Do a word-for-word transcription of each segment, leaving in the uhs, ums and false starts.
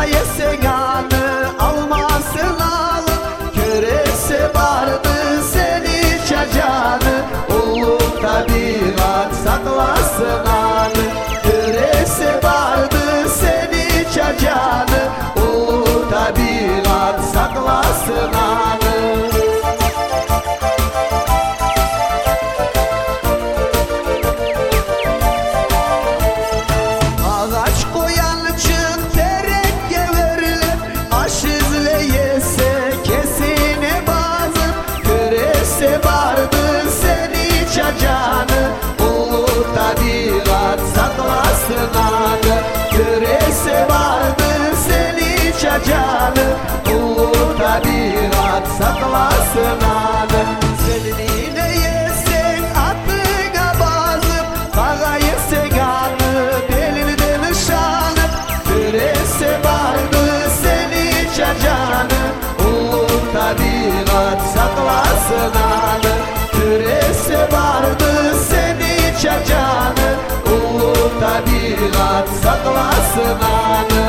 yesen anı almasın alın. Körese vardı seni çacanı, ulu tabiat saklasın anı. Körese vardı seni çacanı, ulu tabiat saklasın anı. Ağaç koyan çık tereke verilir, aşızle yese kesine bazı. Körese vardı seni çacanı, ulu tabiat saklasın anı. Körese vardı seni çacanı, ulu tabiat saklasın anı. Seninle yesen atına bazıp, kağa yesen anı belini nişanı. Körese vardı seni çacanı, ulu tabiat saklasın anı. Körese vardı seni çacanı, ulu tabiat saklasın anı.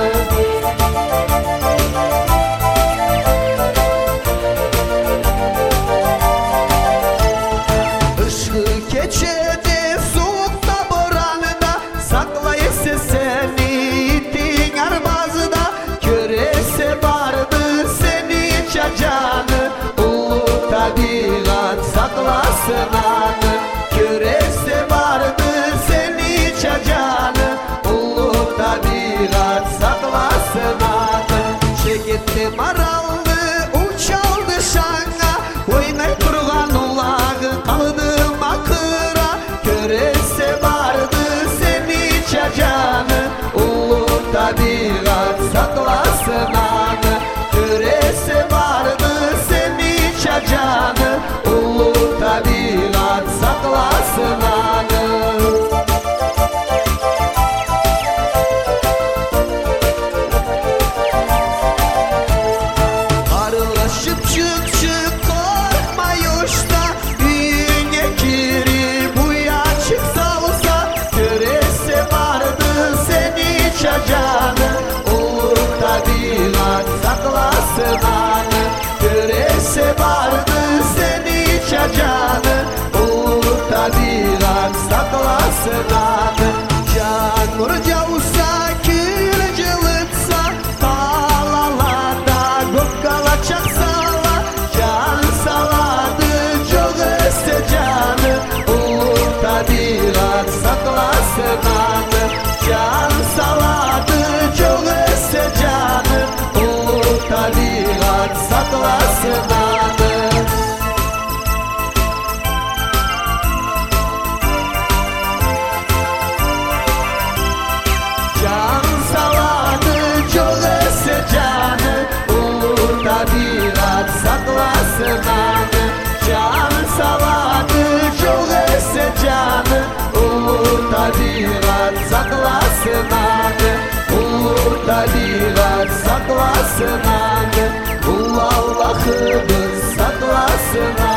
Işığı keçede soğukta boranında, saklayısı seni itin armazda. Körese vardı seni çacanı, ulu tabiat saklasın anı. Körese vardı seni çacanı, ulu tabiat saklasın anı. Çekildi maraldı uçaldı şanga, oynay turgan ulağı kaldı makıra. Körese vardı seni çacanı, ulu tabiat saklasın anı. Körese vardı seni çacanı, ulu tabiat saklasın anı. Arılaşıp çık çık korkma yuşta, büyüğüne giri bu ya çıksa olsa. Körese vardı seni çacanı, ulu tabiat saklasın anı. Körese vardı seni çacanı, ulu tabiat saklasın anı. Canur cavsa kül cılıtsa, dağlarda gök kalacak sala. Can saladı çok esse canı, ulu tabiat saklasın anı. Can saladı çok esse canı, ulu tabiat saklasın anı. Can saladı çok esse canı, ulu tabiat saklasın anı. Can saladı çok esse canı, ulu tabiat saklasın anı. Ulu tabiat saklasın anı, ulu Allah'ımız saklasın anı.